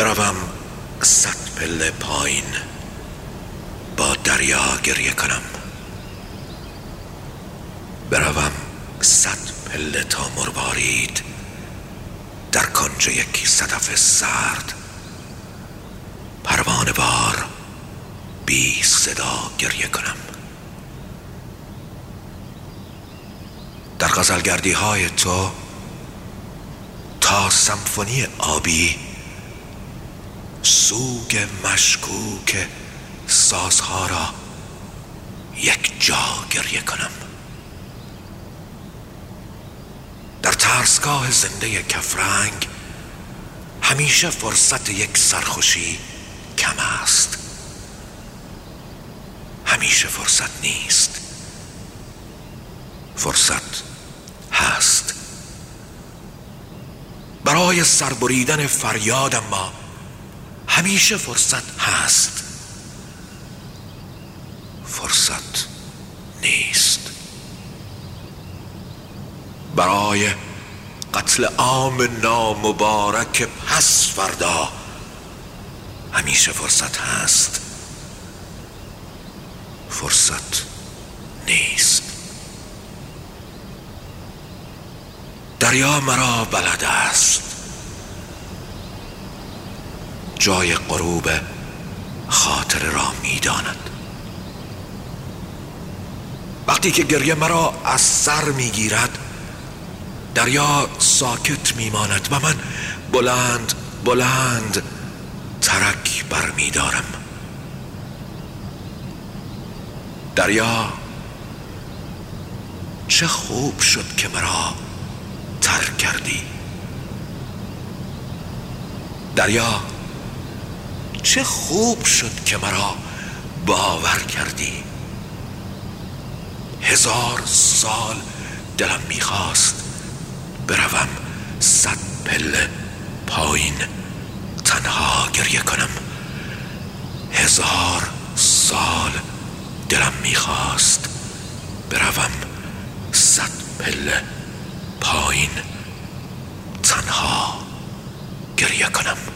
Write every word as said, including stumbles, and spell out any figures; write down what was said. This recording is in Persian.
بروم صد پله پایین، با دریا گریه کنم. بروم صد پله تا مروارید، در کنج یک صدف سرد، پروانه وار بی صدا گریه کنم. در غزلگردی های تو تا سمفونی آبی، سوگ مشکوک سازها را یک جا گریه کنم. در ترسگاه زنده کفرنگ همیشه فرصت یک سرخوشی کم است، همیشه فرصت نیست، فرصت هست. برای سربریدن فریاد ما همیشه فرصت هست، فرصت نیست. برای قتل عام نامبارک پس فردا همیشه فرصت هست، فرصت نیست. دریا مرا بلد است، جای غروب خاطره را می‌داند. وقتی که گریه مرا از سر می‌گیرد، دریا ساکت می‌ماند و من بلند بلند ترک برمی‌دارم. دریا چه خوب شد که مرا ترک کردی. دریا چه خوب شد که مرا باور کردی. هزار سال دلم میخواست بروم صد پله پایین، تنها گریه کنم. هزار سال دلم میخواست بروم صد پله پایین، تنها گریه کنم.